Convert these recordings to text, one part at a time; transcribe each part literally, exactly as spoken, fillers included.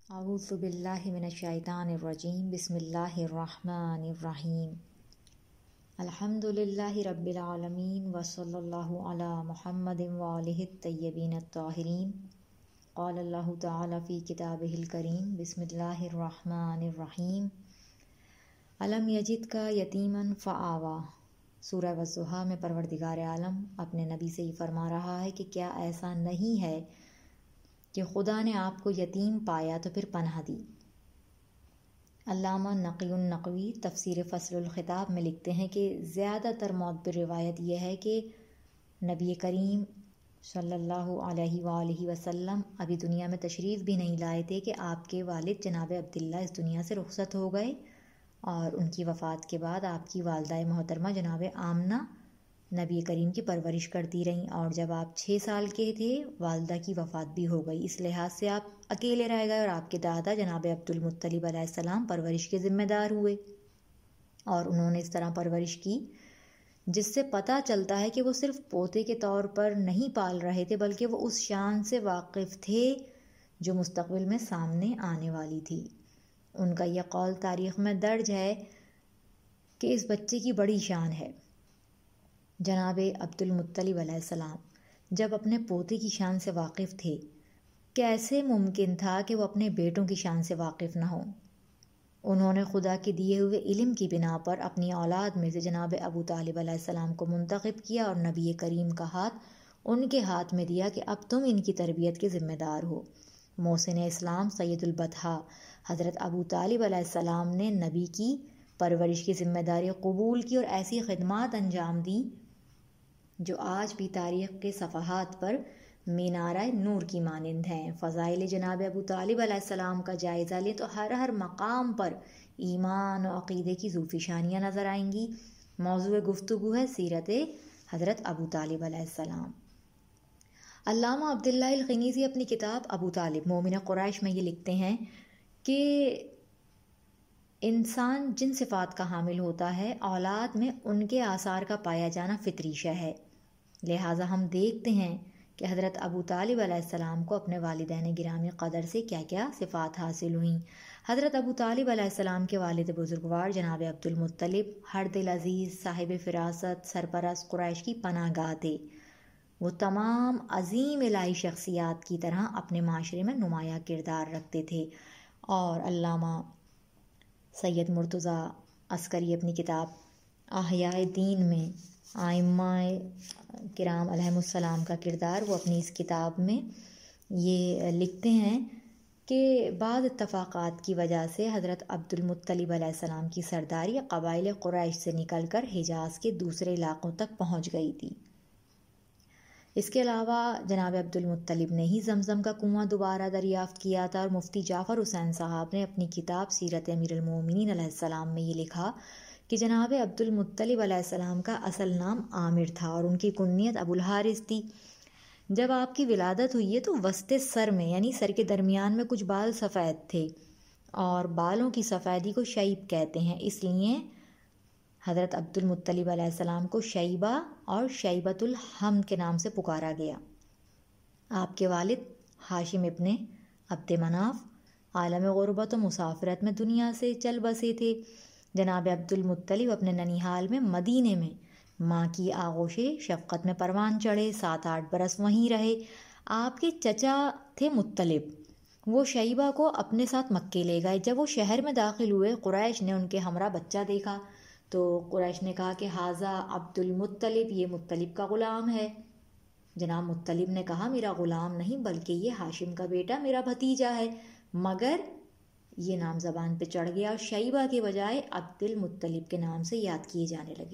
اعوذ باللہ من الشیطان الرجیم بسم اللہ الرحمن الرحیم الحمد للہ رب العالمین وصلی اللہ علی محمد وآلہ الطیبین الطاہرین قال اللہ تعالی فی کتابہ الکریم بسم اللہ الرحمن الرحیم الم یجدک یتیما فآویٰ۔ سورہ والضحیٰ میں پروردگار عالم اپنے نبی سے یہ فرما رہا ہے کہ کیا ایسا نہیں ہے کہ خدا نے آپ کو یتیم پایا تو پھر پناہ دی۔ علامہ نقی النقوی تفسیر فصل الخطاب میں لکھتے ہیں کہ زیادہ تر معتبر روایت یہ ہے کہ نبی کریم صلی اللہ علیہ وآلہ وسلم ابھی دنیا میں تشریف بھی نہیں لائے تھے کہ آپ کے والد جناب عبداللہ اس دنیا سے رخصت ہو گئے، اور ان کی وفات کے بعد آپ کی والدہ محترمہ جناب آمنہ نبی کریم کی پرورش کرتی رہیں، اور جب آپ چھ سال کے تھے والدہ کی وفات بھی ہو گئی، اس لحاظ سے آپ اکیلے رہ گئے اور آپ کے دادا جناب عبد المطلب علیہ السلام پرورش کے ذمہ دار ہوئے، اور انہوں نے اس طرح پرورش کی جس سے پتہ چلتا ہے کہ وہ صرف پوتے کے طور پر نہیں پال رہے تھے بلکہ وہ اس شان سے واقف تھے جو مستقبل میں سامنے آنے والی تھی۔ ان کا یہ قول تاریخ میں درج ہے کہ اس بچے کی بڑی شان ہے۔ جناب عبد المطلب علیہ السلام جب اپنے پوتے کی شان سے واقف تھے، کیسے ممکن تھا کہ وہ اپنے بیٹوں کی شان سے واقف نہ ہوں؟ انہوں نے خدا کے دیے ہوئے علم کی بنا پر اپنی اولاد میں سے جناب ابو طالب علیہ السلام کو منتخب کیا اور نبی کریم کا ہاتھ ان کے ہاتھ میں دیا کہ اب تم ان کی تربیت کے ذمہ دار ہو۔ محسن اسلام سید البطحاء حضرت ابو طالب علیہ السلام نے نبی کی پرورش کی ذمہ داری قبول کی اور ایسی خدمات انجام دیں جو آج بھی تاریخ کے صفحات پر مینارہ نور کی مانند ہیں۔ فضائل جناب ابو طالب علیہ السلام کا جائزہ لیں تو ہر ہر مقام پر ایمان و عقیدے کی ذوفشانیاں نظر آئیں گی۔ موضوع گفتگو ہے سیرت حضرت ابو طالب علیہ السلام۔ علامہ عبداللہ الخنیزی اپنی کتاب ابو طالب مومن قریش میں یہ لکھتے ہیں کہ انسان جن صفات کا حامل ہوتا ہے اولاد میں ان کے آثار کا پایا جانا فطری شے ہے، لہٰذا ہم دیکھتے ہیں کہ حضرت ابو طالب علیہ السلام کو اپنے والدین گرامی قدر سے کیا کیا صفات حاصل ہوئیں۔ حضرت ابو طالب علیہ السلام کے والد بزرگوار جناب عبد المطلب ہر دل عزیز، صاحب فراست، سرپرست قریش کی پناہ گاہ تھے۔ وہ تمام عظیم الہی شخصیات کی طرح اپنے معاشرے میں نمایاں کردار رکھتے تھے، اور علامہ سید مرتضیٰ عسکری اپنی کتاب احیاء دین میں ائمہ کرام علیہم السلام کا کردار وہ اپنی اس کتاب میں یہ لکھتے ہیں کہ بعض اتفاقات کی وجہ سے حضرت عبد المطلب علیہ السلام کی سرداری قبائل قریش سے نکل کر حجاز کے دوسرے علاقوں تک پہنچ گئی تھی۔ اس کے علاوہ جناب عبد المطلب نے ہی زمزم کا کنواں دوبارہ دریافت کیا تھا، اور مفتی جعفر حسین صاحب نے اپنی کتاب سیرت امیر المومنین علیہ السلام میں یہ لکھا کہ جناب عبد المطلب علیہ السلام کا اصل نام عامر تھا اور ان کی کنیت ابو الحارث تھی۔ جب آپ کی ولادت ہوئی ہے تو وسط سر میں یعنی سر کے درمیان میں کچھ بال سفید تھے، اور بالوں کی سفیدی کو شیب کہتے ہیں، اس لیے حضرت عبد المطلب علیہ السلام کو شیبہ اور شیبۃ الحمد کے نام سے پکارا گیا۔ آپ کے والد ہاشم ابن عبد مناف عالم غربت و مسافرت میں دنیا سے چل بسے تھے۔ جناب عبد المطلب اپنے ننیحال میں مدینے میں ماں کی آغوش شفقت میں پروان چڑھے، سات آٹھ برس وہیں رہے۔ آپ کے چچا تھے مطلب، وہ شیبہ کو اپنے ساتھ مکے لے گئے۔ جب وہ شہر میں داخل ہوئے قریش نے ان کے ہمراہ بچہ دیکھا تو قریش نے کہا کہ ھذا عبد المطلب، یہ مطلب کا غلام ہے۔ جناب مطلب نے کہا میرا غلام نہیں بلکہ یہ ہاشم کا بیٹا میرا بھتیجا ہے، مگر یہ نام زبان پہ چڑھ گیا اور شیبہ کے بجائے عبد المطلب کے نام سے یاد کیے جانے لگے۔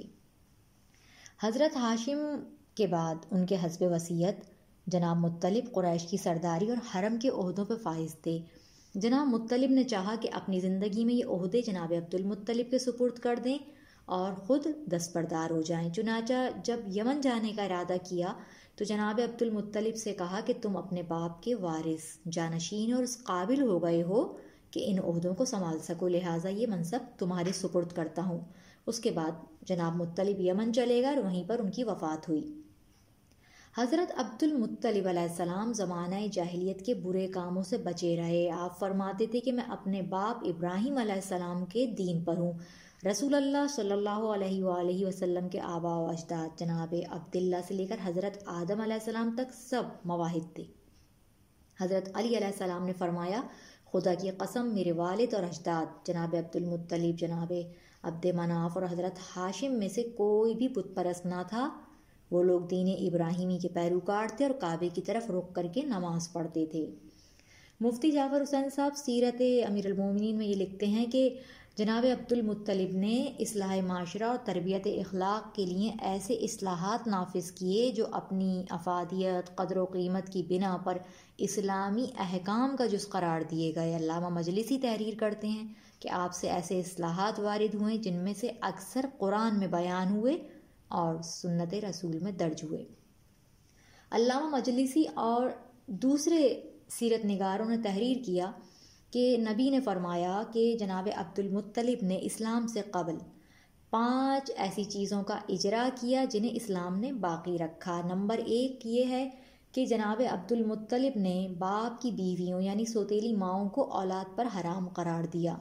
حضرت ہاشم کے بعد ان کے حسب وصیت جناب مطلب قریش کی سرداری اور حرم کے عہدوں پہ فائز تھے۔ جناب مطلب نے چاہا کہ اپنی زندگی میں یہ عہدے جناب عبد المطلب کے سپرد کر دیں اور خود دستبردار ہو جائیں۔ چنانچہ جب یمن جانے کا ارادہ کیا تو جناب عبد المطلب سے کہا کہ تم اپنے باپ کے وارث، جانشین اور اس قابل ہو گئے ہو کہ ان عہدوں کو سنبھال سکو، لہٰذا یہ منصب تمہارے سپرد کرتا ہوں۔ اس کے بعد جناب مطلب یمن چلے گئے اور وہیں پر ان کی وفات ہوئی۔ حضرت عبد المطلب علیہ السلام زمانہ جاہلیت کے برے کاموں سے بچے رہے۔ آپ فرماتے تھے کہ میں اپنے باپ ابراہیم علیہ السلام کے دین پر ہوں۔ رسول اللہ صلی اللہ علیہ وآلہ وسلم کے آباء و اجداد جناب عبداللہ سے لے کر حضرت آدم علیہ السلام تک سب موحد تھے۔ حضرت علی علیہ السلام نے فرمایا، خدا کی قسم میرے والد اور اجداد جناب عبد المطلب، جناب عبد مناف اور حضرت ہاشم میں سے کوئی بھی بت پرست نہ تھا۔ وہ لوگ دین ابراہیمی کے پیروکار تھے اور کعبے کی طرف رخ کر کے نماز پڑھتے تھے۔ مفتی جعفر حسین صاحب سیرت امیر المومنین میں یہ لکھتے ہیں کہ جناب عبد المطلب نے اصلاح معاشرہ اور تربیت اخلاق کے لیے ایسے اصلاحات نافذ کیے جو اپنی افادیت، قدر و قیمت کی بنا پر اسلامی احکام کا جز قرار دیے گئے۔ علامہ مجلسی تحریر کرتے ہیں کہ آپ سے ایسے اصلاحات وارد ہوئے جن میں سے اکثر قرآن میں بیان ہوئے اور سنت رسول میں درج ہوئے۔ علامہ مجلسی اور دوسرے سیرت نگاروں نے تحریر کیا کہ نبی نے فرمایا کہ جناب عبد المطلب نے اسلام سے قبل پانچ ایسی چیزوں کا اجرا کیا جنہیں اسلام نے باقی رکھا۔ نمبر ایک یہ ہے کہ جناب عبد المطلب نے باپ کی بیویوں یعنی سوتیلی ماؤں کو اولاد پر حرام قرار دیا۔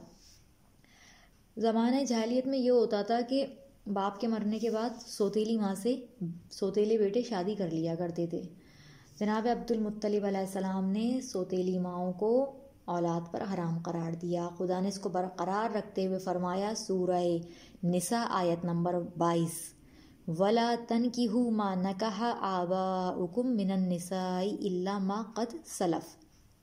زمانہ جاہلیت میں یہ ہوتا تھا کہ باپ کے مرنے کے بعد سوتیلی ماں سے سوتیلے بیٹے شادی کر لیا کرتے تھے۔ جناب عبد المطلب علیہ السلام نے سوتیلی ماؤں کو اولاد پر حرام قرار دیا۔ خدا نے اس کو برقرار رکھتے ہوئے فرمایا، سورہ نساء آیت نمبر بائیس، وَلَا تَنْكِحُوا مَا نَكَحَ آبَاؤُكُم مِّنَ النِّسَاءِ إِلَّا مَا قَدْ سَلَفَ،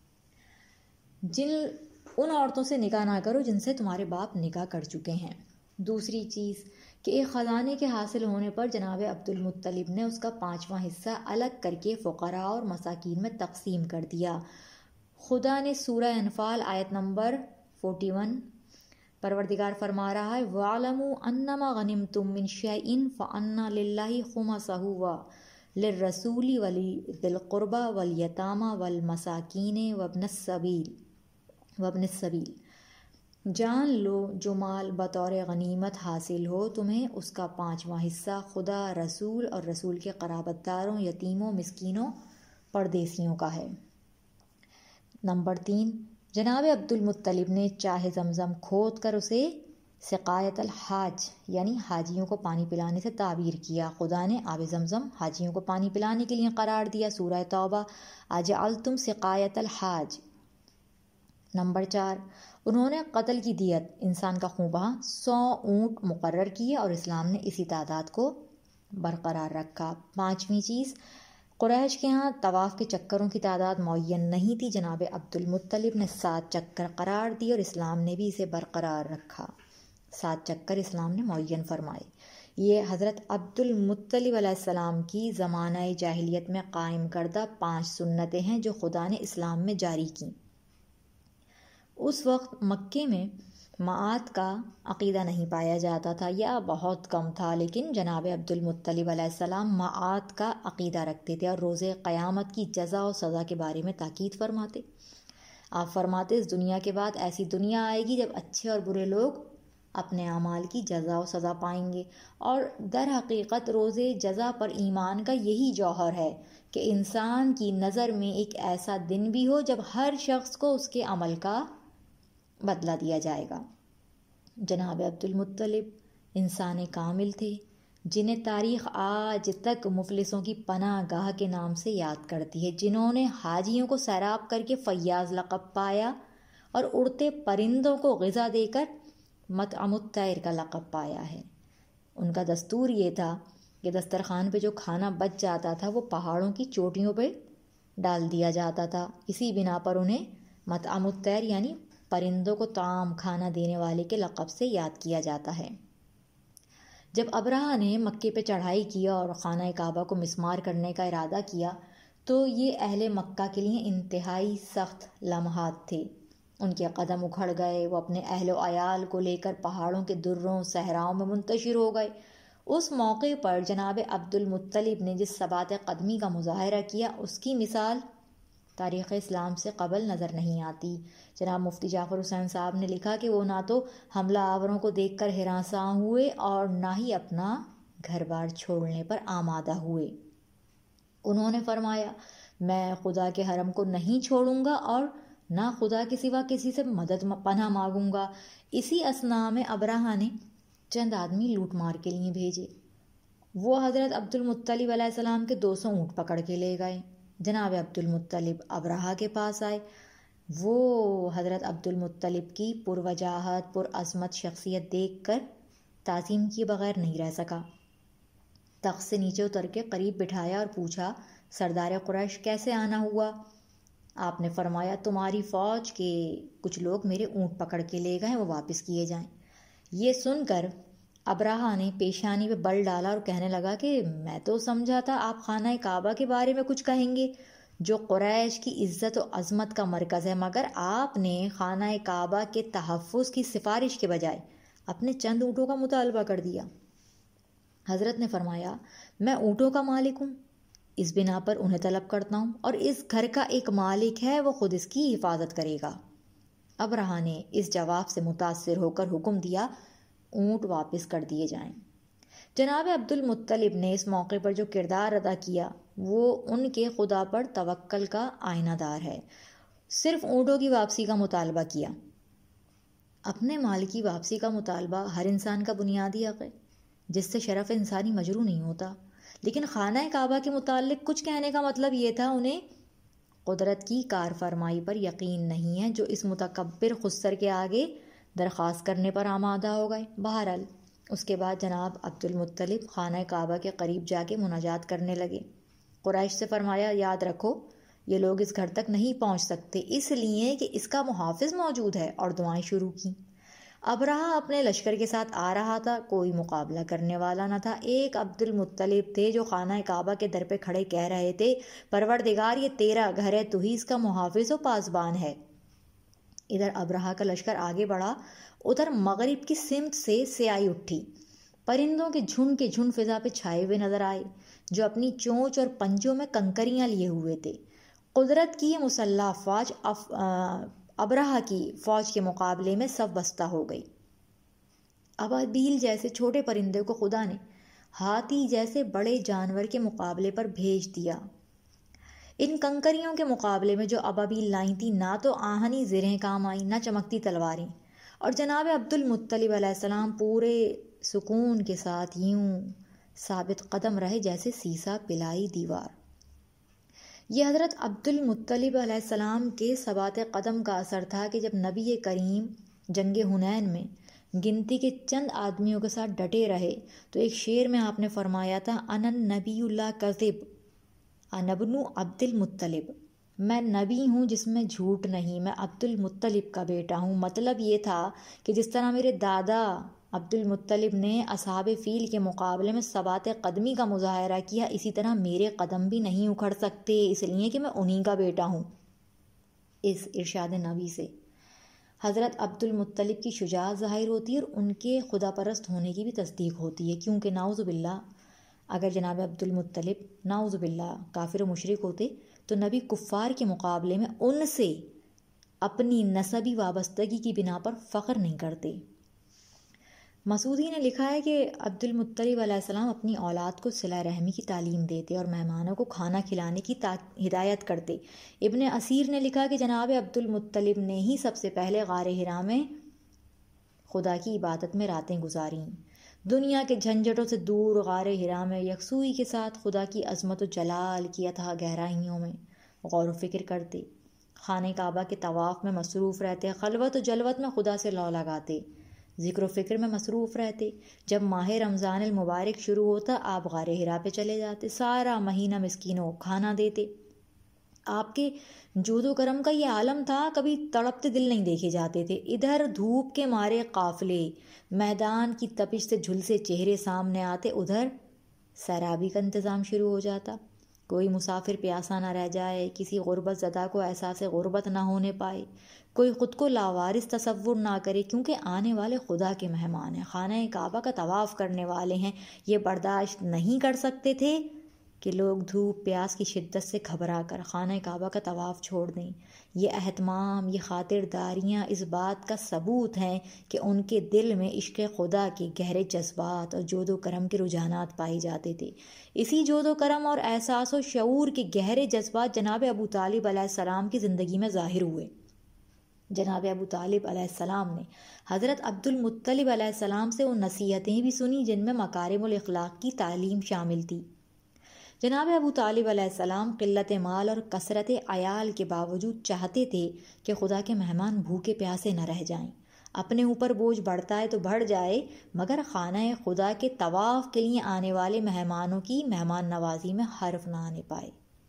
جن ان عورتوں سے نکاح نہ کرو جن سے تمہارے باپ نکاح کر چکے ہیں۔ دوسری چیز کہ ایک خزانے کے حاصل ہونے پر جناب عبد المطلب نے اس کا پانچواں حصہ الگ کر کے فقراء اور مساکین میں تقسیم کر دیا۔ خدا نے سورہ انفال آیت نمبر اکیالیس پروردگار فرما رہا ہے، وَاعْلَمُوا أَنَّمَا غَنِمْتُم مِّن شَيْءٍ فَأَنَّ لِلَّهِ خُمُسَهُ وَلِلرَّسُولِ وَلِذِي الْقُرْبَى وَالْيَتَامَى وَالْمَسَاكِينِ وَابْنِ السَّبِيلِ وَابْنِ السَّبِيلِ، جان لو جو مال بطور غنیمت حاصل ہو تمہیں اس کا پانچواں حصہ خدا، رسول اور رسول کے قرابت داروں، یتیموں، مسکینوں، پردیسیوں کا ہے۔ نمبر تین، جناب عبد المطلب نے چاہ زمزم کھود کر اسے سقایت الحاج یعنی حاجیوں کو پانی پلانے سے تعبیر کیا۔ خدا نے آب زمزم حاجیوں کو پانی پلانے کے لیے قرار دیا۔ سورہ توبہ، اجعلتم سقایت الحاج۔ نمبر چار، انہوں نے قتل کی دیت انسان کا خون بہا سو اونٹ مقرر کیے اور اسلام نے اسی تعداد کو برقرار رکھا۔ پانچویں چیز، قریش کے ہاں طواف کے چکروں کی تعداد معین نہیں تھی، جناب عبد المطلب نے سات چکر قرار دی اور اسلام نے بھی اسے برقرار رکھا۔ سات چکر اسلام نے معین فرمائے۔ یہ حضرت عبد المطلب علیہ السلام کی زمانہ جاہلیت میں قائم کردہ پانچ سنتیں ہیں جو خدا نے اسلام میں جاری کیں۔ اس وقت مکے میں معاد کا عقیدہ نہیں پایا جاتا تھا یا بہت کم تھا، لیکن جناب عبد المطلب علیہ السلام معاد کا عقیدہ رکھتے تھے اور روز قیامت کی جزا و سزا کے بارے میں تاکید فرماتے۔ آپ فرماتے، اس دنیا کے بعد ایسی دنیا آئے گی جب اچھے اور برے لوگ اپنے اعمال کی جزا و سزا پائیں گے، اور در حقیقت روز جزا پر ایمان کا یہی جوہر ہے کہ انسان کی نظر میں ایک ایسا دن بھی ہو جب ہر شخص کو اس کے عمل کا بدلہ دیا جائے گا۔ جناب عبد المطلب انسان کامل تھے جنہیں تاریخ آج تک مفلسوں کی پناہ گاہ کے نام سے یاد کرتی ہے، جنہوں نے حاجیوں کو سیراب کر کے فیاض لقب پایا اور اڑتے پرندوں کو غذا دے کر مطعم الطیر کا لقب پایا ہے۔ ان کا دستور یہ تھا کہ دسترخوان پہ جو کھانا بچ جاتا تھا وہ پہاڑوں کی چوٹیوں پہ ڈال دیا جاتا تھا، اسی بنا پر انہیں مطعم الطیر یعنی پرندوں کو طعام کھانا دینے والے کے لقب سے یاد کیا جاتا ہے۔ جب ابرہہ نے مکے پہ چڑھائی کیا اور خانہ کعبہ کو مسمار کرنے کا ارادہ کیا تو یہ اہل مکہ کے لیے انتہائی سخت لمحات تھے۔ ان کے قدم اکھڑ گئے، وہ اپنے اہل و عیال کو لے کر پہاڑوں کے دروں صحراؤں میں منتشر ہو گئے۔ اس موقع پر جناب عبد المطلب نے جس ثبات قدمی کا مظاہرہ کیا اس کی مثال تاریخ اسلام سے قبل نظر نہیں آتی۔ جناب مفتی جعفر حسین صاحب نے لکھا کہ وہ نہ تو حملہ آوروں کو دیکھ کر ہراساں ہوئے اور نہ ہی اپنا گھر بار چھوڑنے پر آمادہ ہوئے۔ انہوں نے فرمایا میں خدا کے حرم کو نہیں چھوڑوں گا اور نہ خدا کے سوا کسی سے مدد پناہ مانگوں گا۔ اسی اثناء میں ابرہہ نے چند آدمی لوٹ مار کے لیے بھیجے۔ وہ حضرت عبد المطلب علیہ السلام کے دو سو اونٹ پکڑ کے لے گئے۔ جناب عبد المطلب ابرہہ کے پاس آئے۔ وہ حضرت عبد المطلب کی پروجاہت پر عظمت شخصیت دیکھ کر تعظیم کیے بغیر نہیں رہ سکا۔ تخت سے نیچے اتر کے قریب بٹھایا اور پوچھا سردار قریش کیسے آنا ہوا؟ آپ نے فرمایا تمہاری فوج کے کچھ لوگ میرے اونٹ پکڑ کے لے گئے، وہ واپس کیے جائیں۔ یہ سن کر ابرہہ نے پیشانی پہ بل ڈالا اور کہنے لگا کہ میں تو سمجھا تھا آپ خانہ کعبہ کے بارے میں کچھ کہیں گے جو قریش کی عزت و عظمت کا مرکز ہے، مگر آپ نے خانہ کعبہ کے تحفظ کی سفارش کے بجائے اپنے چند اونٹوں کا مطالبہ کر دیا۔ حضرت نے فرمایا میں اونٹوں کا مالک ہوں، اس بنا پر انہیں طلب کرتا ہوں، اور اس گھر کا ایک مالک ہے، وہ خود اس کی حفاظت کرے گا۔ ابرہہ نے اس جواب سے متاثر ہو کر حکم دیا اونٹ واپس کر دیے جائیں۔ جناب عبد المطلب نے اس موقع پر جو کردار ادا کیا وہ ان کے خدا پر توکل کا آئینہ دار ہے۔ صرف اونٹوں کی واپسی کا مطالبہ کیا۔ اپنے مال کی واپسی کا مطالبہ ہر انسان کا بنیادی حق ہے جس سے شرف انسانی مجروح نہیں ہوتا، لیکن خانہ کعبہ کے متعلق کچھ کہنے کا مطلب یہ تھا انہیں قدرت کی کار فرمائی پر یقین نہیں ہے جو اس متکبر خسر کے آگے درخواست کرنے پر آمادہ ہو گئے۔ بہرحال اس کے بعد جناب عبد المطلب خانہ کعبہ کے قریب جا کے مناجات کرنے لگے۔ قریش سے فرمایا یاد رکھو یہ لوگ اس گھر تک نہیں پہنچ سکتے اس لیے کہ اس کا محافظ موجود ہے، اور دعائیں شروع کیں۔ ابرہہ اپنے لشکر کے ساتھ آ رہا تھا، کوئی مقابلہ کرنے والا نہ تھا۔ ایک عبد المطلب تھے جو خانہ کعبہ کے در پہ کھڑے کہہ رہے تھے پروردگار یہ تیرا گھر ہے، تو ہی اس کا محافظ و پاسبان ہے۔ ادھر ابرہہ کا لشکر آگے بڑھا، ادھر مغرب کی سمت سے سیاہی اٹھی، پرندوں کے جھنڈ کے جھنڈ فضا پہ چھائے ہوئے نظر آئے جو اپنی چونچ اور پنجوں میں کنکریاں لیے ہوئے تھے۔ قدرت کی یہ مسلح فوج ابرہہ کی فوج کے مقابلے میں سب بستہ ہو گئی۔ ابابیل جیسے چھوٹے پرندے کو خدا نے ہاتھی جیسے بڑے جانور کے مقابلے پر بھیج دیا۔ ان کنکریوں کے مقابلے میں جو ابابیل لائیں تھیں نہ تو آہنی زرہیں کام آئیں نہ چمکتی تلواریں، اور جناب عبد المطلب علیہ السلام پورے سکون کے ساتھ یوں ثابت قدم رہے جیسے سیسا پلائی دیوار۔ یہ حضرت عبد المطلب علیہ السلام کے ثبات قدم کا اثر تھا کہ جب نبی کریم جنگ حنین میں گنتی کے چند آدمیوں کے ساتھ ڈٹے رہے تو ایک شعر میں آپ نے فرمایا تھا انا نبی اللہ کذب انا ابن عبد المطلب، میں نبی ہوں جس میں جھوٹ نہیں، میں عبد المطلب کا بیٹا ہوں۔ مطلب یہ تھا کہ جس طرح میرے دادا عبد المطلب نے اصحاب فیل کے مقابلے میں ثبات قدمی کا مظاہرہ کیا، اسی طرح میرے قدم بھی نہیں اکھڑ سکتے اس لیے کہ میں انہی کا بیٹا ہوں۔ اس ارشاد نبی سے حضرت عبد المطلب کی شجاعت ظاہر ہوتی ہے اور ان کے خدا پرست ہونے کی بھی تصدیق ہوتی ہے، کیونکہ نعوذ باللہ اگر جناب عبد المطلب نعوذ باللہ کافر و مشرک ہوتے تو نبی کفار کے مقابلے میں ان سے اپنی نسبی وابستگی کی بنا پر فخر نہیں کرتے۔ مسعودی نے لکھا ہے کہ عبد المطلب علیہ السلام اپنی اولاد کو صلہ رحمی کی تعلیم دیتے اور مہمانوں کو کھانا کھلانے کی ہدایت کرتے۔ ابن اسیر نے لکھا کہ جناب عبد المطلب نے ہی سب سے پہلے غار حرا میں خدا کی عبادت میں راتیں گزاریں۔ دنیا کے جھنجھٹوں سے دور غار حرا میں یکسوئی کے ساتھ خدا کی عظمت و جلال کی اتھاہ گہرائیوں میں غور و فکر کرتے، خانہ کعبہ کے طواف میں مصروف رہتے، خلوت و جلوت میں خدا سے لو لگاتے، ذکر و فکر میں مصروف رہتے۔ جب ماہ رمضان المبارک شروع ہوتا آپ غار حرا پہ چلے جاتے، سارا مہینہ مسکینوں کو کھانا دیتے۔ آپ کے جود و کرم کا یہ عالم تھا، کبھی تڑپتے دل نہیں دیکھے جاتے تھے۔ ادھر دھوپ کے مارے قافلے میدان کی تپش سے جھلسے چہرے سامنے آتے، ادھر سیرابی کا انتظام شروع ہو جاتا، کوئی مسافر پیاسا نہ رہ جائے، کسی غربت زدہ کو احساس غربت نہ ہونے پائے، کوئی خود کو لاوارث تصور نہ کرے، کیونکہ آنے والے خدا کے مہمان ہیں، خانہ کعبہ کا طواف کرنے والے ہیں، یہ برداشت نہیں کر سکتے تھے کہ لوگ دھوپ پیاس کی شدت سے گھبرا کر خانہ کعبہ کا طواف چھوڑ دیں۔ یہ اہتمام، یہ خاطرداریاں اس بات کا ثبوت ہیں کہ ان کے دل میں عشق خدا کے گہرے جذبات اور جود و کرم کے رجحانات پائے جاتے تھے۔ اسی جود و کرم اور احساس و شعور کے گہرے جذبات جناب ابو طالب علیہ السلام کی زندگی میں ظاہر ہوئے۔ جناب ابو طالب علیہ السلام نے حضرت عبد المطلب علیہ السلام سے وہ نصیحتیں بھی سنی جن میں مکارم الاخلاق کی تعلیم شامل تھی۔ جناب ابو طالب علیہ السلام قلت مال اور کثرت عیال کے باوجود چاہتے تھے کہ خدا کے مہمان بھوکے پیاسے نہ رہ جائیں۔ اپنے اوپر بوجھ بڑھتا ہے تو بڑھ جائے، مگر خانہ خدا کے طواف کے لیے آنے والے مہمانوں کی مہمان نوازی میں حرف نہ آنے پائے۔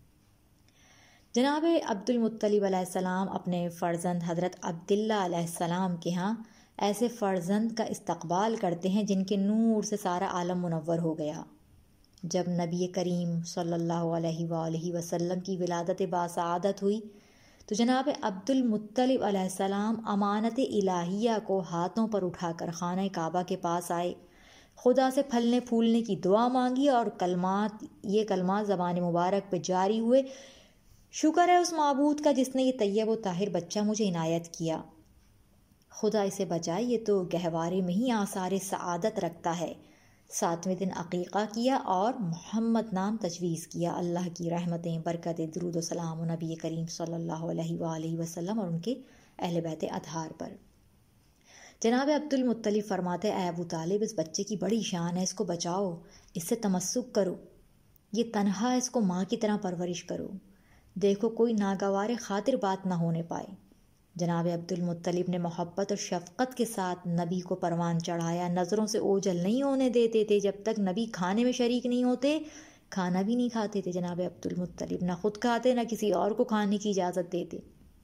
جناب عبد المطلب علیہ السلام اپنے فرزند حضرت عبداللہ علیہ السلام کے ہاں ایسے فرزند کا استقبال کرتے ہیں جن کے نور سے سارا عالم منور ہو گیا۔ جب نبی کریم صلی اللہ علیہ وآلہ وسلم کی ولادت باسعادت ہوئی تو جناب عبد المطلب علیہ السلام امانت الہیہ کو ہاتھوں پر اٹھا کر خانہ کعبہ کے پاس آئے، خدا سے پھلنے پھولنے کی دعا مانگی اور کلمات یہ کلمات زبان مبارک پہ جاری ہوئے: شکر ہے اس معبود کا جس نے یہ طیب و طاہر بچہ مجھے عنایت کیا، خدا اسے بچائے، یہ تو گہوارے میں ہی آثار سعادت رکھتا ہے۔ ساتویں دن عقیقہ کیا اور محمد نام تجویز کیا۔ اللہ کی رحمتیں، برکتیں، درود و سلام نبی کریم صلی اللہ علیہ وآلہ وسلم اور ان کے اہل بیت اطہار پر۔ جناب عبد المطلب فرماتے: اے ابو طالب، اس بچے کی بڑی شان ہے، اس کو بچاؤ، اس سے تمسک کرو، یہ تنہا، اس کو ماں کی طرح پرورش کرو، دیکھو کوئی ناگوار خاطر بات نہ ہونے پائے۔ جناب عبد المطلب نے محبت اور شفقت کے ساتھ نبی کو پروان چڑھایا، نظروں سے اوجھل نہیں ہونے دیتے تھے۔ جب تک نبی کھانے میں شریک نہیں ہوتے کھانا بھی نہیں کھاتے تھے جناب عبد المطلب، نہ خود کھاتے نہ کسی اور کو کھانے کی اجازت دیتے۔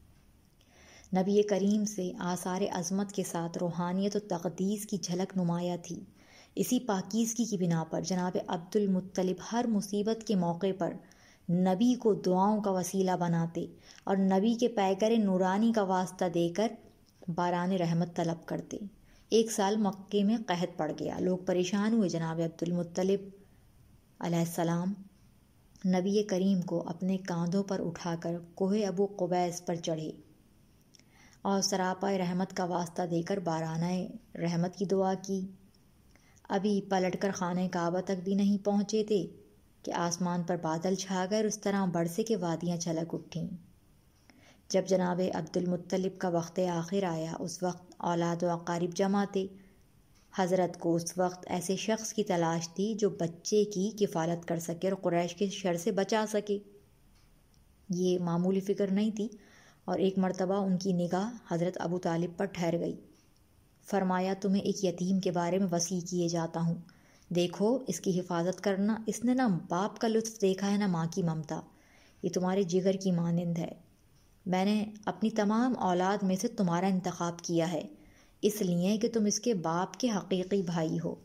نبی کریم سے آثار عظمت کے ساتھ روحانیت و تقدیس کی جھلک نمایاں تھی۔ اسی پاکیزگی کی بنا پر جناب عبد المطلب ہر مصیبت کے موقع پر نبی کو دعاؤں کا وسیلہ بناتے اور نبی کے پیکر نورانی کا واسطہ دے کر باران رحمت طلب کرتے۔ ایک سال مکے میں قحط پڑ گیا، لوگ پریشان ہوئے۔ جناب عبد المطلب علیہ السلام نبی کریم کو اپنے کاندھوں پر اٹھا کر کوہ ابو قبیس پر چڑھے اور سراپا رحمت کا واسطہ دے کر بارانہ رحمت کی دعا کی۔ ابھی پلٹ کر خانہ کعبہ تک بھی نہیں پہنچے تھے کہ آسمان پر بادل چھا گئے اور اس طرح برسے کے وادیاں چھلک اٹھیں۔ جب جناب عبد المطلب کا وقت آخر آیا، اس وقت اولاد و اقارب جمع تھے۔ حضرت کو اس وقت ایسے شخص کی تلاش تھی جو بچے کی کفالت کر سکے اور قریش کے شر سے بچا سکے۔ یہ معمولی فکر نہیں تھی، اور ایک مرتبہ ان کی نگاہ حضرت ابو طالب پر ٹھہر گئی۔ فرمایا: تمہیں ایک یتیم کے بارے میں وصی کیے جاتا ہوں، دیکھو اس کی حفاظت کرنا، اس نے نہ باپ کا لطف دیکھا ہے نہ ماں کی ممتا، یہ تمہارے جگر کی مانند ہے۔ میں نے اپنی تمام اولاد میں سے تمہارا انتخاب کیا ہے، اس لیے کہ تم اس کے باپ کے حقیقی بھائی ہو۔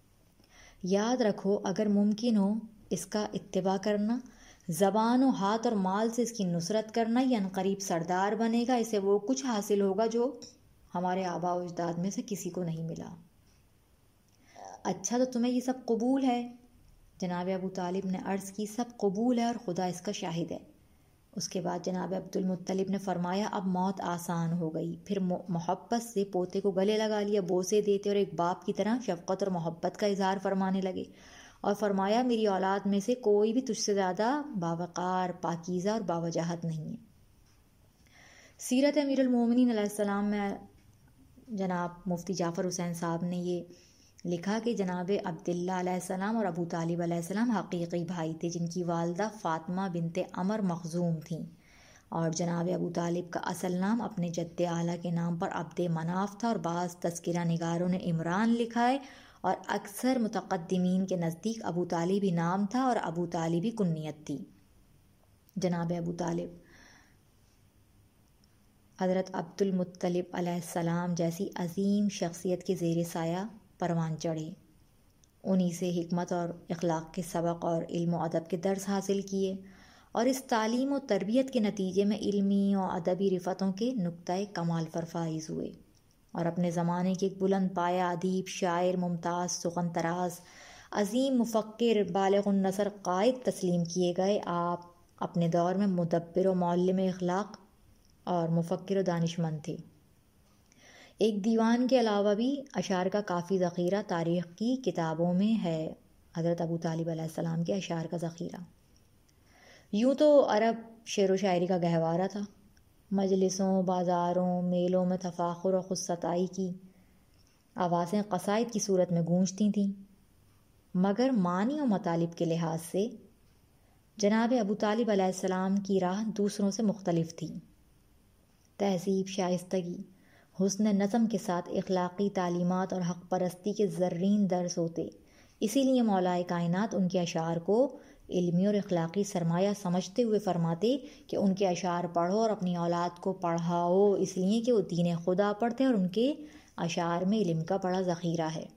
یاد رکھو اگر ممکن ہو اس کا اتباع کرنا، زبان و ہاتھ اور مال سے اس کی نصرت کرنا، یہ عنقریب سردار بنے گا، اسے وہ کچھ حاصل ہوگا جو ہمارے آباء و اجداد میں سے کسی کو نہیں ملا۔ اچھا تو تمہیں یہ سب قبول ہے؟ جناب ابو طالب نے عرض کی: سب قبول ہے اور خدا اس کا شاہد ہے۔ اس کے بعد جناب عبد المطلب نے فرمایا: اب موت آسان ہو گئی۔ پھر محبت سے پوتے کو گلے لگا لیا، بوسے دیتے اور ایک باپ کی طرح شفقت اور محبت کا اظہار فرمانے لگے، اور فرمایا: میری اولاد میں سے کوئی بھی تجھ سے زیادہ باوقار، پاکیزہ اور باوجاہت نہیں ہے۔ سیرت امیر المومنین علیہ السلام میں جناب مفتی جعفر حسین صاحب نے یہ لکھا کہ جناب عبداللہ علیہ السلام اور ابو طالب علیہ السلام حقیقی بھائی تھے، جن کی والدہ فاطمہ بنت عمر مخزوم تھیں، اور جناب ابو طالب کا اصل نام اپنے جد اعلیٰ کے نام پر عبد مناف تھا، اور بعض تذکرہ نگاروں نے عمران لکھا ہے، اور اکثر متقدمین کے نزدیک ابو طالب ہی نام تھا اور ابو طالب ہی کنیت تھی۔ جناب ابو طالب حضرت عبد المطلب علیہ السلام جیسی عظیم شخصیت کے زیر سایہ پروان چڑھے، انہی سے حکمت اور اخلاق کے سبق اور علم و ادب کے درس حاصل کیے، اور اس تعلیم و تربیت کے نتیجے میں علمی و ادبی رفتوں کے نقطۂ کمال پر فائز ہوئے، اور اپنے زمانے کے ایک بلند پایہ ادیب، شاعر، ممتاز سخن طراز، عظیم مفکر بالغ النصر قائد تسلیم کیے گئے، آپ اپنے دور میں مدبر و معلم اخلاق اور مفکر و دانشمند تھے۔ ایک دیوان کے علاوہ بھی اشعار کا کافی ذخیرہ تاریخ کی کتابوں میں ہے، حضرت ابو طالب علیہ السلام کے اشعار کا ذخیرہ۔ یوں تو عرب شعر و شاعری کا گہوارہ تھا، مجلسوں، بازاروں، میلوں میں تفاخر و خود ستائی کی آوازیں قصائد کی صورت میں گونجتی تھیں، مگر معنی و مطالب کے لحاظ سے جناب ابو طالب علیہ السلام کی راہ دوسروں سے مختلف تھی۔ تہذیب، شائستگی، حسن نظم کے ساتھ اخلاقی تعلیمات اور حق پرستی کے زرین درس ہوتے، اسی لیے مولائے کائنات ان کے اشعار کو علمی اور اخلاقی سرمایہ سمجھتے ہوئے فرماتے کہ ان کے اشعار پڑھو اور اپنی اولاد کو پڑھاؤ، اس لیے کہ وہ دین خدا پڑھتے اور ان کے اشعار میں علم کا بڑا ذخیرہ ہے۔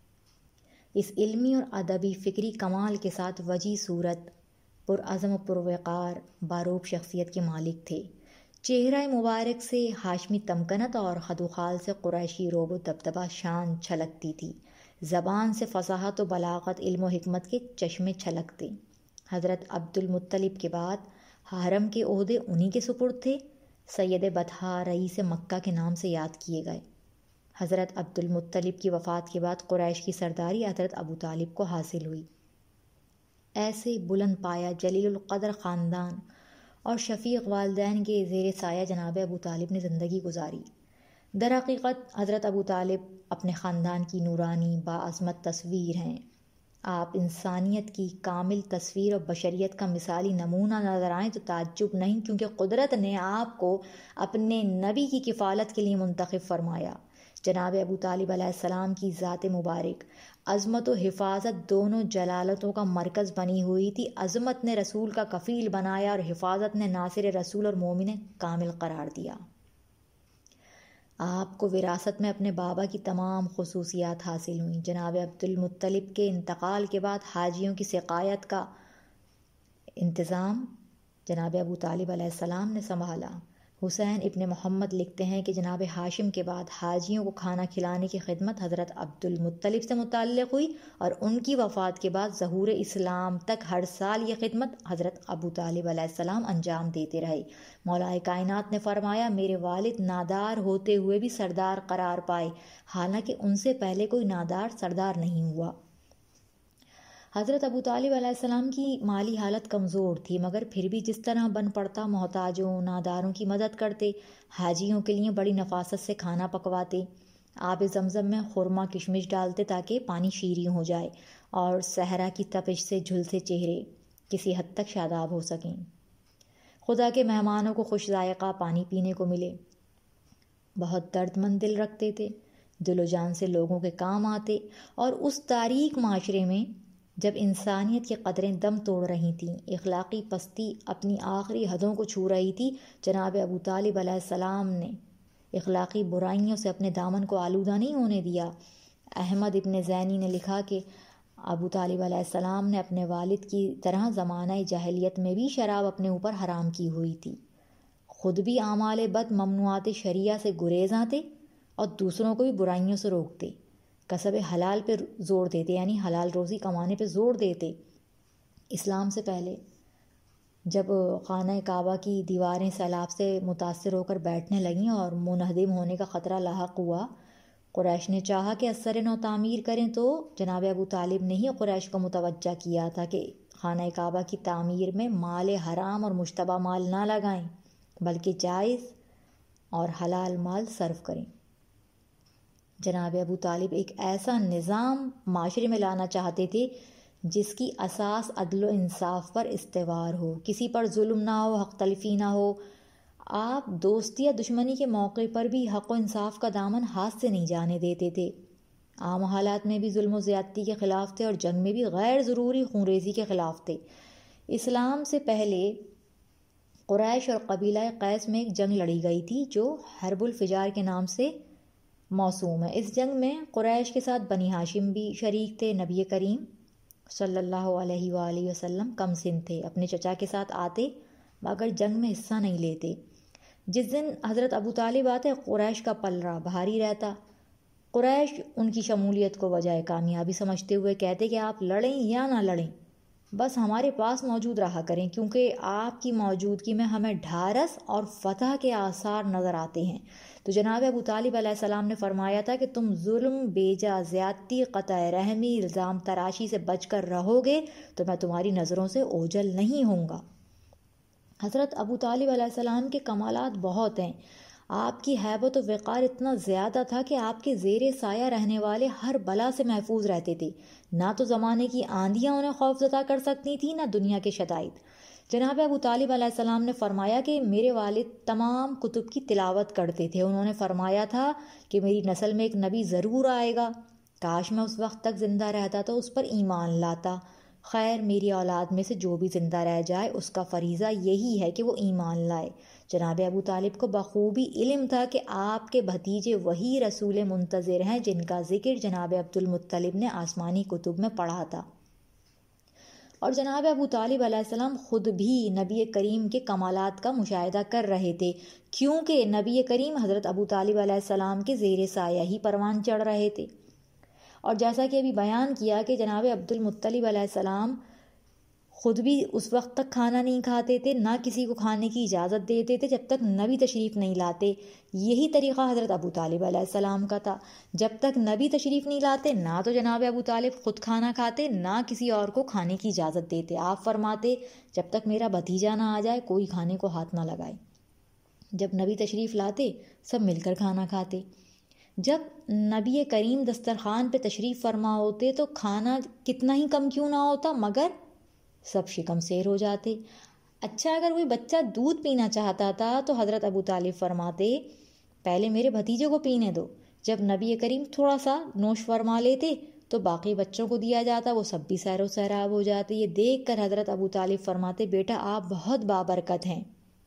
اس علمی اور ادبی فکری کمال کے ساتھ وجیح صورت، پرعزم و پروقار، باروب شخصیت کے مالک تھے۔ چہرہ مبارک سے ہاشمی تمکنت اور خد و خال سے قریشی روب و دبدبہ شان چھلکتی تھی، زبان سے فصاحت و بلاغت، علم و حکمت کے چشمے چھلکتے۔ حضرت عبد المطلب کے بعد حرم کے عہدے انہی کے سپرد تھے۔ سید بطحہ رئیس مکہ کے نام سے یاد کیے گئے۔ حضرت عبد المطلب کی وفات کے بعد قریش کی سرداری حضرت ابو طالب کو حاصل ہوئی۔ ایسے بلند پایہ جلیل القدر خاندان اور شفیق والدین کے زیر سایہ جناب ابو طالب نے زندگی گزاری۔ در حقیقت حضرت ابو طالب اپنے خاندان کی نورانی باعظمت تصویر ہیں۔ آپ انسانیت کی کامل تصویر اور بشریت کا مثالی نمونہ نظر آئیں تو تعجب نہیں، کیونکہ قدرت نے آپ کو اپنے نبی کی کفالت کے لیے منتخب فرمایا۔ جناب ابو طالب علیہ السلام کی ذات مبارک عظمت و حفاظت دونوں جلالتوں کا مرکز بنی ہوئی تھی۔ عظمت نے رسول کا کفیل بنایا اور حفاظت نے ناصر رسول اور مومن کامل قرار دیا۔ آپ کو وراثت میں اپنے بابا کی تمام خصوصیات حاصل ہوئیں۔ جناب عبد المطلب کے انتقال کے بعد حاجیوں کی سقایت کا انتظام جناب ابو طالب علیہ السلام نے سنبھالا۔ حسین ابن محمد لکھتے ہیں کہ جناب ہاشم کے بعد حاجیوں کو کھانا کھلانے کی خدمت حضرت عبد المطلب سے متعلق ہوئی، اور ان کی وفات کے بعد ظہور اسلام تک ہر سال یہ خدمت حضرت ابو طالب علیہ السلام انجام دیتے رہے۔ مولا کائنات نے فرمایا، میرے والد نادار ہوتے ہوئے بھی سردار قرار پائے، حالانکہ ان سے پہلے کوئی نادار سردار نہیں ہوا۔ حضرت ابو طالب علیہ السلام کی مالی حالت کمزور تھی، مگر پھر بھی جس طرح بن پڑتا محتاجوں ناداروں کی مدد کرتے، حاجیوں کے لیے بڑی نفاست سے کھانا پکواتے، آب زمزم میں خرما کشمش ڈالتے تاکہ پانی شیریں ہو جائے اور صحرا کی تپش سے جھلسے چہرے کسی حد تک شاداب ہو سکیں، خدا کے مہمانوں کو خوش ذائقہ پانی پینے کو ملے۔ بہت درد مند دل رکھتے تھے، دل و جان سے لوگوں کے کام آتے، اور اس تاریک معاشرے میں جب انسانیت کی قدریں دم توڑ رہی تھیں، اخلاقی پستی اپنی آخری حدوں کو چھو رہی تھی، جناب ابو طالب علیہ السلام نے اخلاقی برائیوں سے اپنے دامن کو آلودہ نہیں ہونے دیا۔ احمد ابن زینی نے لکھا کہ ابو طالب علیہ السلام نے اپنے والد کی طرح زمانہ جاہلیت میں بھی شراب اپنے اوپر حرام کی ہوئی تھی، خود بھی اعمال بد ممنوعات شریعہ سے گریزاں تھے اور دوسروں کو بھی برائیوں سے روکتے، کسب حلال پہ زور دیتے، یعنی حلال روزی کمانے پہ زور دیتے۔ اسلام سے پہلے جب خانہ کعبہ کی دیواریں سیلاب سے متاثر ہو کر بیٹھنے لگیں اور منہدم ہونے کا خطرہ لاحق ہوا، قریش نے چاہا کہ اثر نو تعمیر کریں، تو جناب ابو طالب نے ہی قریش کو متوجہ کیا تھا کہ خانہ کعبہ کی تعمیر میں مال حرام اور مشتبہ مال نہ لگائیں، بلکہ جائز اور حلال مال صرف کریں۔ جناب ابو طالب ایک ایسا نظام معاشرے میں لانا چاہتے تھے جس کی اساس عدل و انصاف پر استوار ہو، کسی پر ظلم نہ ہو، حق تلفی نہ ہو۔ آپ دوستی یا دشمنی کے موقع پر بھی حق و انصاف کا دامن ہاتھ سے نہیں جانے دیتے تھے، عام حالات میں بھی ظلم و زیادتی کے خلاف تھے اور جنگ میں بھی غیر ضروری خونریزی کے خلاف تھے۔ اسلام سے پہلے قریش اور قبیلہ قیس میں ایک جنگ لڑی گئی تھی جو حرب الفجار کے نام سے موسوم ہے۔ اس جنگ میں قریش کے ساتھ بنی ہاشم بھی شریک تھے۔ نبی کریم صلی اللہ علیہ وآلہ وسلم کم سن تھے، اپنے چچا کے ساتھ آتے مگر جنگ میں حصہ نہیں لیتے۔ جس دن حضرت ابو طالب آتے قریش کا پلڑا بھاری رہتا، قریش ان کی شمولیت کو وجہ کامیابی سمجھتے ہوئے کہتے کہ آپ لڑیں یا نہ لڑیں، بس ہمارے پاس موجود رہا کریں، کیونکہ آپ کی موجودگی میں ہمیں ڈھارس اور فتح کے آثار نظر آتے ہیں۔ تو جناب ابو طالب علیہ السلام نے فرمایا تھا کہ تم ظلم، بیجا زیادتی، قطع رحمی، الزام تراشی سے بچ کر رہو گے تو میں تمہاری نظروں سے اوجھل نہیں ہوں گا۔ حضرت ابو طالب علیہ السلام کے کمالات بہت ہیں۔ آپ کی ہیبت و وقار اتنا زیادہ تھا کہ آپ کے زیر سایہ رہنے والے ہر بلا سے محفوظ رہتے تھے۔ نہ تو زمانے کی آندیاں انہیں خوف زدہ کر سکتی تھیں، نہ دنیا کے شدائد۔ جناب ابو طالب علیہ السلام نے فرمایا کہ میرے والد تمام کتب کی تلاوت کرتے تھے۔ انہوں نے فرمایا تھا کہ میری نسل میں ایک نبی ضرور آئے گا، کاش میں اس وقت تک زندہ رہتا تو اس پر ایمان لاتا۔ خیر، میری اولاد میں سے جو بھی زندہ رہ جائے اس کا فریضہ یہی ہے کہ وہ ایمان لائے۔ جناب ابو طالب کو بخوبی علم تھا کہ آپ کے بھتیجے وہی رسول منتظر ہیں جن کا ذکر جناب عبد المطلب نے آسمانی کتب میں پڑھا تھا، اور جناب ابو طالب علیہ السلام خود بھی نبی کریم کے کمالات کا مشاہدہ کر رہے تھے، کیونکہ نبی کریم حضرت ابو طالب علیہ السلام کے زیر سایہ ہی پروان چڑھ رہے تھے۔ اور جیسا کہ ابھی بیان کیا کہ جناب عبد المطلب علیہ السلام خود بھی اس وقت تک کھانا نہیں کھاتے تھے، نہ کسی کو کھانے کی اجازت دیتے تھے جب تک نبی تشریف نہیں لاتے۔ یہی طریقہ حضرت ابو طالب علیہ السلام کا تھا، جب تک نبی تشریف نہیں لاتے نہ تو جناب ابو طالب خود کھانا کھاتے، نہ کسی اور کو کھانے کی اجازت دیتے۔ آپ فرماتے جب تک میرا بھتیجا نہ آ جائے کوئی کھانے کو ہاتھ نہ لگائے۔ جب نبی تشریف لاتے سب مل کر کھانا کھاتے۔ جب نبی کریم دسترخوان پہ تشریف فرما ہوتے تو کھانا کتنا ہی کم کیوں نہ ہوتا مگر سب شکم سیر ہو جاتے۔ اچھا، اگر کوئی بچہ دودھ پینا چاہتا تھا تو حضرت ابو طالب فرماتے پہلے میرے بھتیجے کو پینے دو۔ جب نبی کریم تھوڑا سا نوش فرما لیتے تو باقی بچوں کو دیا جاتا، وہ سب بھی سیر و سیراب ہو جاتے۔ یہ دیکھ کر حضرت ابو طالب فرماتے بیٹا آپ بہت بابرکت ہیں۔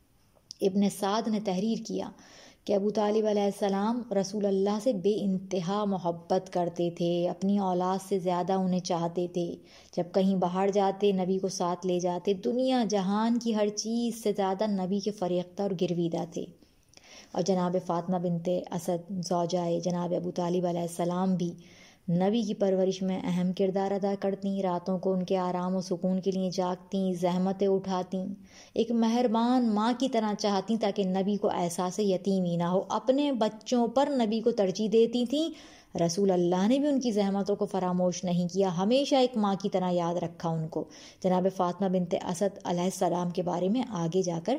ابن سعد نے تحریر کیا کہ ابو طالب علیہ السلام رسول اللہ سے بے انتہا محبت کرتے تھے، اپنی اولاد سے زیادہ انہیں چاہتے تھے۔ جب کہیں باہر جاتے نبی کو ساتھ لے جاتے، دنیا جہان کی ہر چیز سے زیادہ نبی کے فریختہ اور گرویدہ تھے۔ اور جناب فاطمہ بنت اسد زوجائے جناب ابو طالب علیہ السلام بھی نبی کی پرورش میں اہم کردار ادا کرتیں، راتوں کو ان کے آرام و سکون کے لیے جاگتیں، زحمتیں اٹھاتیں، ایک مہربان ماں کی طرح چاہتیں تاکہ نبی کو احساس یتیمی نہ ہو، اپنے بچوں پر نبی کو ترجیح دیتی تھیں۔ رسول اللہ نے بھی ان کی زحمتوں کو فراموش نہیں کیا، ہمیشہ ایک ماں کی طرح یاد رکھا ان کو۔ جناب فاطمہ بنت اسد علیہ السلام کے بارے میں آگے جا کر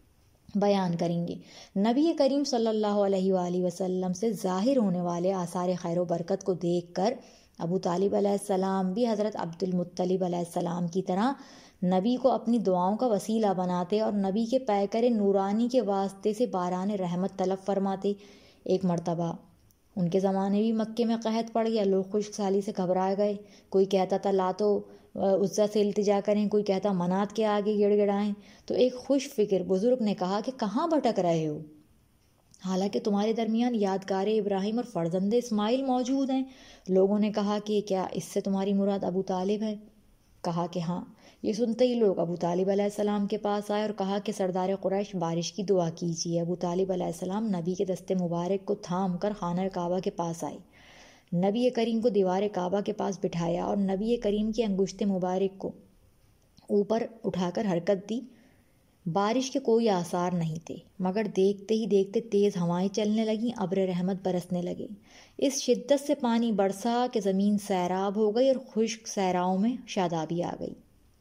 بیان کریں گے۔ نبی کریم صلی اللہ علیہ وآلہ وسلم سے ظاہر ہونے والے آثار خیر و برکت کو دیکھ کر ابو طالب علیہ السلام بھی حضرت عبد المطلب علیہ السلام کی طرح نبی کو اپنی دعاؤں کا وسیلہ بناتے اور نبی کے پیکر نورانی کے واسطے سے باران رحمت طلب فرماتے۔ ایک مرتبہ ان کے زمانے بھی مکے میں قحط پڑ گیا، لوگ خشک سالی سے گھبرا گئے، کوئی کہتا تھا لاتو عزا سے التجا کریں، کوئی کہتا منات کے آگے گڑ گڑائیں۔ تو ایک خوش فکر بزرگ نے کہا کہ کہاں بھٹک رہے ہو، حالانکہ تمہارے درمیان یادگار ابراہیم اور فرزند اسماعیل موجود ہیں۔ لوگوں نے کہا کہ کیا اس سے تمہاری مراد ابو طالب ہے؟ کہا کہ ہاں۔ یہ سنتے ہی لوگ ابو طالب علیہ السلام کے پاس آئے اور کہا کہ سردار قریش بارش کی دعا کیجیے۔ ابو طالب علیہ السلام نبی کے دست مبارک کو تھام کر خانہ کعبہ کے پاس آئے، نبی کریم کو دیوار کعبہ کے پاس بٹھایا اور نبی کریم کی انگشت مبارک کو اوپر اٹھا کر حرکت دی۔ بارش کے کوئی آثار نہیں تھے، مگر دیکھتے ہی دیکھتے تیز ہوائیں چلنے لگیں، ابر رحمت برسنے لگے۔ اس شدت سے پانی برسا کہ زمین سیراب ہو گئی اور خشک صحراؤں میں شادابی آ گئی۔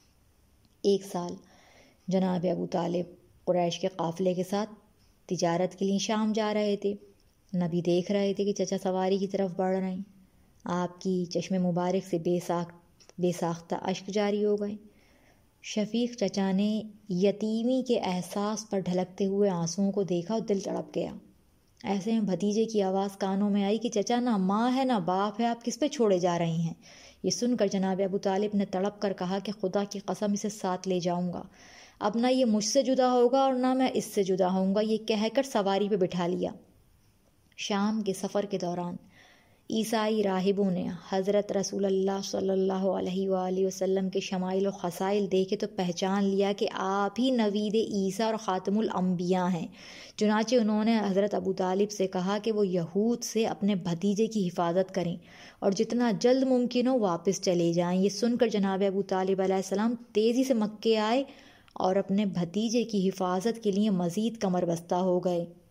ایک سال جناب ابو طالب قریش کے قافلے کے ساتھ تجارت کے لیے شام جا رہے تھے۔ نبی دیکھ رہے تھے کہ چچا سواری کی طرف بڑھ رہے ہیں، آپ کی چشم مبارک سے بے ساخت بے ساختہ اشک جاری ہو گئے۔ شفیق چچا نے یتیمی کے احساس پر ڈھلکتے ہوئے آنسوؤں کو دیکھا اور دل تڑپ گیا۔ ایسے میں بھتیجے کی آواز کانوں میں آئی کہ چچا نہ ماں ہے نہ باپ ہے، آپ کس پہ چھوڑے جا رہے ہیں؟ یہ سن کر جناب ابو طالب نے تڑپ کر کہا کہ خدا کی قسم اسے ساتھ لے جاؤں گا، اب نہ یہ مجھ سے جدا ہوگا اور نہ میں اس سے جدا ہوں گا۔ یہ کہہ کر سواری پہ بٹھا لیا۔ شام کے سفر کے دوران عیسائی راہبوں نے حضرت رسول اللہ صلی اللہ علیہ وآلہ وسلم کے شمائل و خصائل دیکھے تو پہچان لیا کہ آپ ہی نوید عیسیٰ اور خاتم الانبیاء ہیں۔ چنانچہ انہوں نے حضرت ابو طالب سے کہا کہ وہ یہود سے اپنے بھتیجے کی حفاظت کریں اور جتنا جلد ممکن ہو واپس چلے جائیں۔ یہ سن کر جناب ابو طالب علیہ السلام تیزی سے مکے آئے اور اپنے بھتیجے کی حفاظت کے لیے مزید کمر بستہ ہو گئے۔